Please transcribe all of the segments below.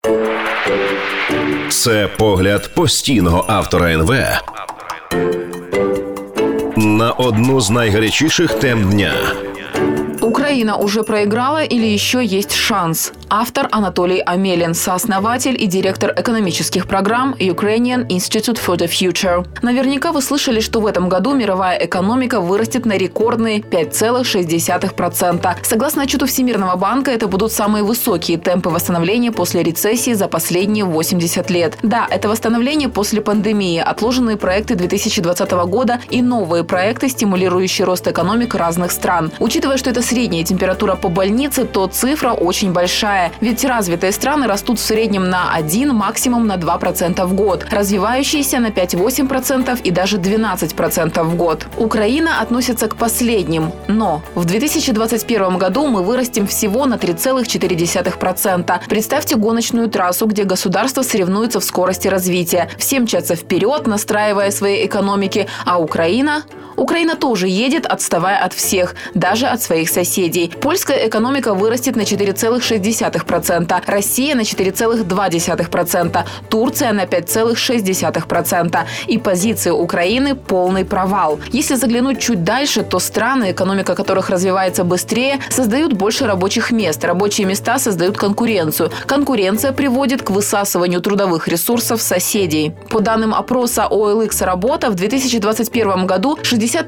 Це погляд постійного автора НВ на одну з найгарячіших тем дня. Украина уже проиграла или еще есть шанс? Автор Анатолий Амелин, сооснователь и директор экономических программ Ukrainian Institute for the Future. Наверняка вы слышали, что в этом году мировая экономика вырастет на рекордные 5,6%. Согласно отчету Всемирного банка, это будут самые высокие темпы восстановления после рецессии за последние 80 лет. Да, это восстановление после пандемии, отложенные проекты 2020 года и новые проекты, стимулирующие рост экономик разных стран. Учитывая, что это средняя температура по больнице, то цифра очень большая. Ведь развитые страны растут в среднем на 1, максимум на 2% в год. Развивающиеся на 5-8% и даже 12% в год. Украина относится к последним. Но в 2021 году мы вырастем всего на 3,4%. Представьте гоночную трассу, где государства соревнуются в скорости развития. Все мчатся вперед, настраивая свои экономики. А Украина тоже едет, отставая от всех, даже от своих соседей. Польская экономика вырастет на 4,6%, Россия на 4,2%, Турция на 5,6%. И позиции Украины – полный провал. Если заглянуть чуть дальше, то страны, экономика которых развивается быстрее, создают больше рабочих мест. Рабочие места создают конкуренцию. Конкуренция приводит к высасыванию трудовых ресурсов соседей. По данным опроса OLX «Работа», в 2021 году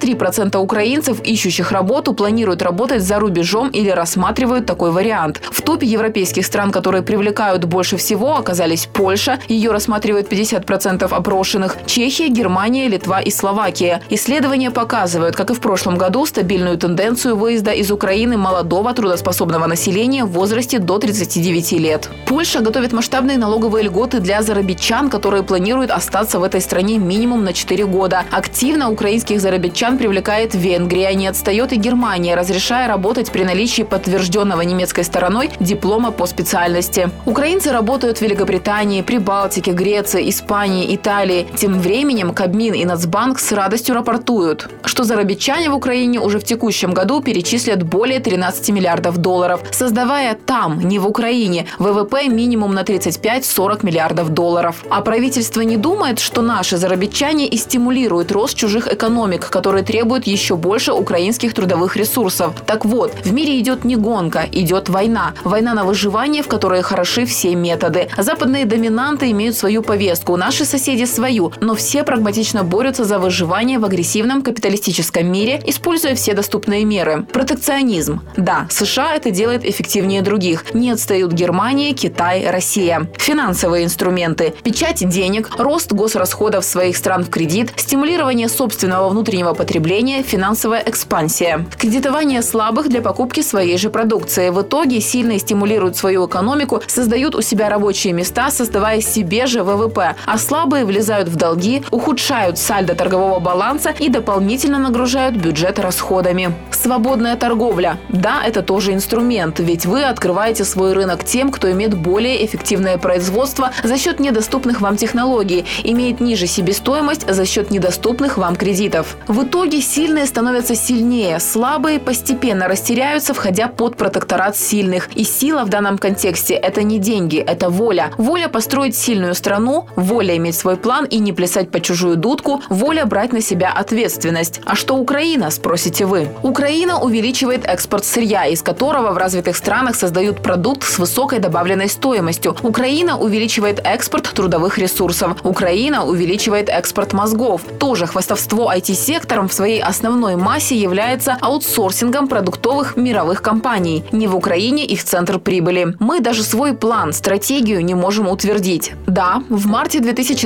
63% украинцев, ищущих работу, планируют работать за рубежом или рассматривают такой вариант. В топе европейских стран, которые привлекают больше всего, оказались Польша, ее рассматривают 50% опрошенных, Чехия, Германия, Литва и Словакия. Исследования показывают, как и в прошлом году, стабильную тенденцию выезда из Украины молодого трудоспособного населения в возрасте до 39 лет. Польша готовит масштабные налоговые льготы для зарабичан, которые планируют остаться в этой стране минимум на 4 года. Активно украинских зарабичан привлекает Венгрия, не отстает и Германия, разрешая работать при наличии подтвержденного немецкой стороной диплома по специальности. Украинцы работают в Великобритании, Прибалтике, Греции, Испании, Италии. Тем временем Кабмин и Нацбанк с радостью рапортуют, что зарабичане в Украине уже в текущем году перечислят более 13 миллиардов долларов, создавая там, не в Украине, ВВП минимум на 35-40 миллиардов долларов. А правительство не думает, что наши зарабичане и стимулируют рост чужих экономик, которые требуют еще больше украинских трудовых ресурсов. Так вот, в мире идет не гонка, идет война. Война на выживание, в которой хороши все методы. Западные доминанты имеют свою повестку, наши соседи свою, но все прагматично борются за выживание в агрессивном капиталистическом мире, используя все доступные меры. Протекционизм. Да, США это делает эффективнее других. Не отстают Германия, Китай, Россия. Финансовые инструменты. Печать денег, рост госрасходов своих стран в кредит, стимулирование собственного внутреннего потребления, финансовая экспансия. Кредитование слабых для покупки своей же продукции. В итоге сильные стимулируют свою экономику, создают у себя рабочие места, создавая себе же ВВП, а слабые влезают в долги, ухудшают сальдо торгового баланса и дополнительно нагружают бюджет расходами. Свободная торговля. Да, это тоже инструмент, ведь вы открываете свой рынок тем, кто имеет более эффективное производство за счет недоступных вам технологий, имеет ниже себестоимость за счет недоступных вам кредитов. В итоге сильные становятся сильнее, слабые постепенно растеряются, входя под протекторат сильных. И сила в данном контексте – это не деньги, это воля. Воля построить сильную страну, воля иметь свой план и не плясать под чужую дудку, воля брать на себя ответственность. А что Украина, спросите вы? Украина увеличивает экспорт сырья, из которого в развитых странах создают продукт с высокой добавленной стоимостью. Украина увеличивает экспорт трудовых ресурсов. Украина увеличивает экспорт мозгов. Тоже хвастовство IT-сектором в своей основной массе является аутсорсингом продуктовых мировых компаний. Не в Украине их центр прибыли. Мы даже свой план, стратегию не можем утвердить. Да, в марте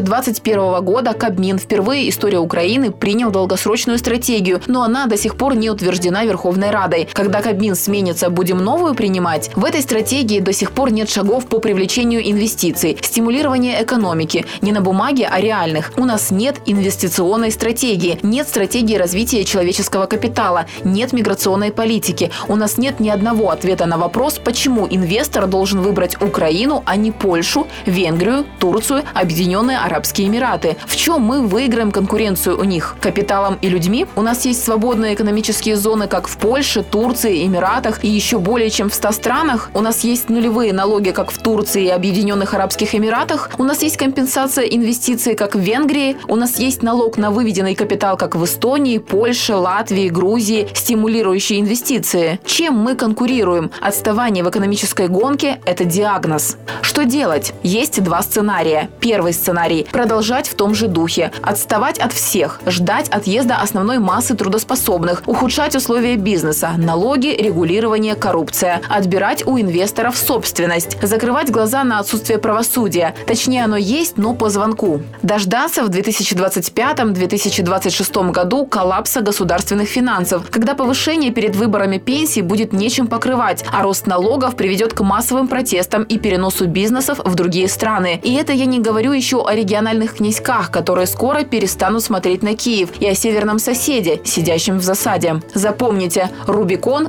2021 года Кабмин впервые история Украины принял долгосрочную стратегию, но она до сих пор не утверждена Верховной Радой. Когда Кабмин сменится, будем новую принимать? В этой стратегии до сих пор нет шагов по привлечению инвестиций, стимулирования экономики. Не на бумаге, а реальных. У нас нет инвестиционной стратегии, нет стратегии развития человеческого капитала, нет миграционной политики. У нас нет ни одного ответа на вопрос, почему инвестор должен выбрать Украину, а не Польшу, Венгрию, Турцию, Объединенные Арабские Эмираты. В чем мы выиграем конкуренцию у них? Капиталом и людьми? У нас есть свободные экономические зоны, как в Польше, Турции, Эмиратах и еще более чем в 100 странах. У нас есть нулевые налоги, как в Турции и Объединенных Арабских Эмиратах. У нас есть компенсация инвестиций, как в Венгрии. У нас есть налог на выведенный капитал, как в Эстонии, Польше, Латвии, Грузии, стимулирующие инвестиции. Чем мы конкурируем? Отставание в экономической гонке – это диагноз. Что делать? Есть два сценария. Первый сценарий – продолжать в том же духе. Отставать от всех, ждать отъезда основной массы трудоспособных, ухудшать условия бизнеса, налоги, регулирование, коррупция, отбирать у инвесторов собственность, закрывать глаза на отсутствие правосудия. Точнее, оно есть, но по звонку. Дождаться в 2025-2026 году коллапса государственных финансов, когда повышение перед выборами пенсий будет нечем покрывать, а рост налогов приведет к массовым протестам и переносу бизнесов в другие страны. И это я не говорю еще о региональных князьках, которые скоро перестанут смотреть на Киев, и о северном соседе, сидящем в засаде. Запомните, Рубикон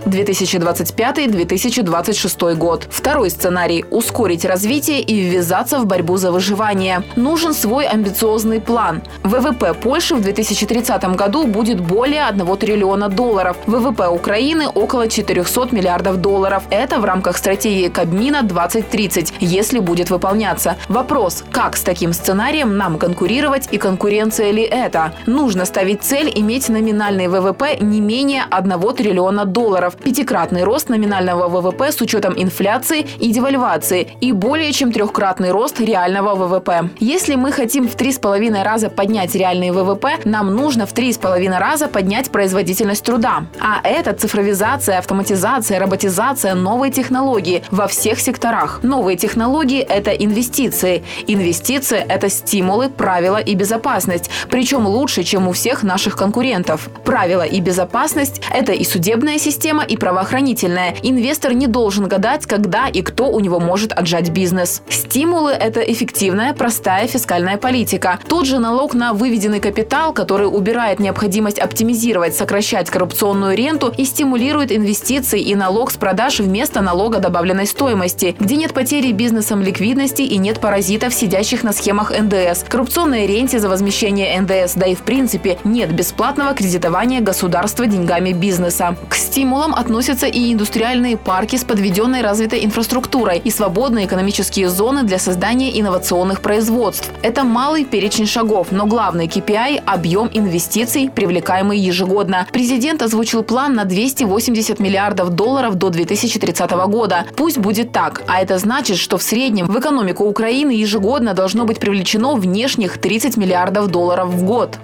2025-2026 год. Второй сценарий – ускорить развитие и ввязаться в борьбу за выживание. Нужен свой амбициозный план. ВВП Польши в 2030 году будет более $1 триллиона. ВВП Украины – около $400 миллиардов. Это в рамках стратегии Кабмина 2030, если будет выполняться. Вопрос, как с таким сценарием нам конкурировать и конкуренция ли это? Нужно ставить цель иметь номинальный ВВП не менее $1 триллиона, пятикратный рост номинального ВВП с учетом инфляции и девальвации и более чем трехкратный рост реального ВВП. Если мы хотим в 3,5 раза поднять реальный ВВП, нам нужно в 3,5 раза поднять производительность труда. А это цифровизация, автоматизация, роботизация, новые технологии во всех секторах. Новые технологии – это инвестиции. Инвестиции – это стимулы, правила и безопасность. Причем лучше, чем у всех наших конкурентов. Правила и безопасность – это и судебная система, и правоохранительная. Инвестор не должен гадать, когда и кто у него может отжать бизнес. Стимулы – это эффективная, простая фискальная политика. Тот же налог на выведенный капитал, который убирает необходимость оптимизировать, сокращать коррупционную ренту и стимулирует инвестиции, и налог с продаж вместо налога добавленной стоимости, где нет потери бизнесом ликвидности и нет паразитов, сидящих на схемах НДС, коррупционной ренте за возмещение НДС, да и в принципе нет бесплатного кредитования государства деньгами бизнеса. К стимулам относятся и индустриальные парки с подведенной развитой инфраструктурой и свободные экономические зоны для создания инновационных производств. Это малый перечень шагов, но главный KPI – объем инвестиций, привлекаемый ежегодно. Президент озвучил план на $280 миллиардов до 2030 года. Пусть будет так, а это значит, что в среднем в экономику Украины ежегодно должно быть привлечено внешних $30 миллиардов в год.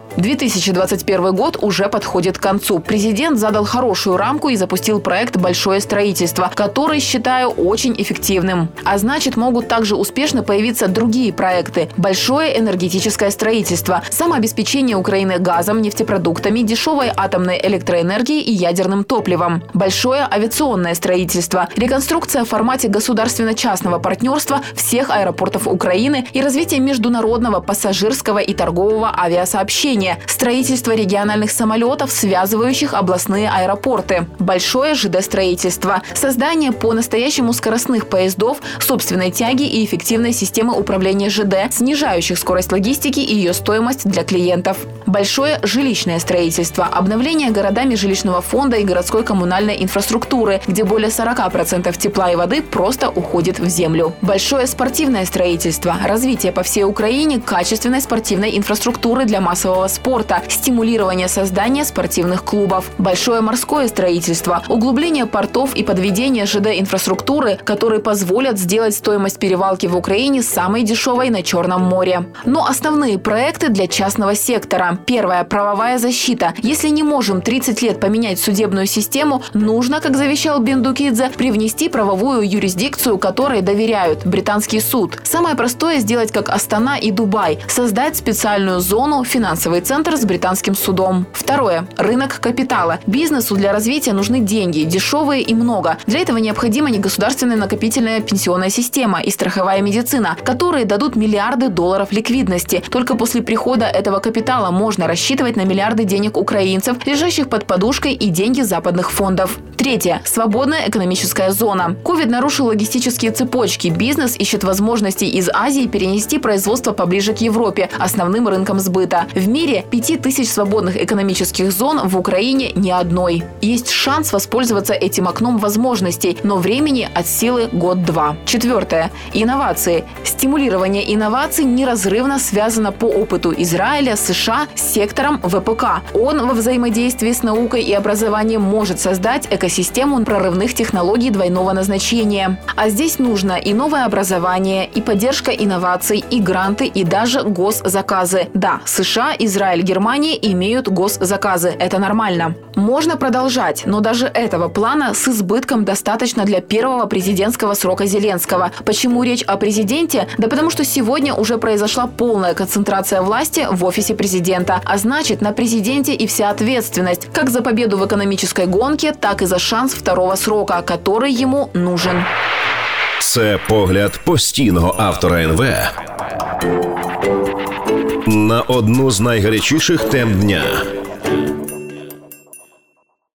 2021 год уже подходит к концу. Президент задал хорошую рамку и запустил проект «Большое строительство», который считаю очень эффективным. А значит, могут также успешно появиться другие проекты. Большое энергетическое строительство, самообеспечение Украины газом, нефтепродуктами, дешевой атомной электроэнергией и ядерным топливом. Большое авиационное строительство, реконструкция в формате государственно-частного партнерства всех аэропортов Украины и развитие международного пассажирского и торгового авиасообщения, строительство региональных самолетов, связывающих областные аэропорты, большое ЖД-строительство, создание по-настоящему скоростных поездов, собственной тяги и эффективной системы управления ЖД, снижающих скорость логистики и ее стоимость для клиентов. Большое жилищное строительство, обновление городами жилищного фонда и городской коммунальной инфраструктуры, где более 40% тепла и воды просто уходит в землю. Большое спортивное строительство, развитие по всей Украине качественной спортивной инфраструктуры для массового спорта, стимулирование создания спортивных клубов. Большое морское строительство, углубление портов и подведение ЖД-инфраструктуры, которые позволят сделать стоимость перевалки в Украине самой дешевой на Черном море. Но основные проекты для частного сектора. Первое – правовая защита. Если не можем 30 лет поменять судебную систему, нужно, как завещал Бендукидзе, привнести правовую юрисдикцию, которой доверяют – британский суд. Самое простое – сделать как Астана и Дубай – создать специальную зону, финансовый центр с британским судом. Второе – рынок капитала. Бизнесу для развития нужны деньги, дешевые и много. Для этого необходима негосударственная накопительная пенсионная система и страховая медицина, которые дадут миллиарды долларов ликвидности. Только после прихода этого капитала можно рассчитывать на миллиарды денег украинцев, лежащих под подушкой, и деньги западных фондов. Третье. Свободная экономическая зона. Ковид нарушил логистические цепочки. Бизнес ищет возможности из Азии перенести производство поближе к Европе, основным рынкам сбыта. В мире 5000 свободных экономических зон, в Украине ни одной. Есть шанс воспользоваться этим окном возможностей, но времени от силы год-два. Четвертое. Инновации. Стимулирование инноваций неразрывно связано по опыту Израиля, США с сектором ВПК. Он во взаимодействии с наукой и образованием может создать экосистему прорывных технологий двойного назначения. А здесь нужно и новое образование, и поддержка инноваций, и гранты, и даже госзаказы. Да, США, Израиль, Германия имеют госзаказы. Это нормально. Можно продолжать, но даже этого плана с избытком достаточно для первого президентского срока Зеленского. Почему речь о президенте? Да потому что сегодня уже произошла полная концентрация власти в офисе президента. А значит, на президенте и вся ответственность. Как за победу в экономической гонке, так и за шанс второго срока, который ему нужен. Це погляд постійного автора НВ на одну з найгарячіших тем дня.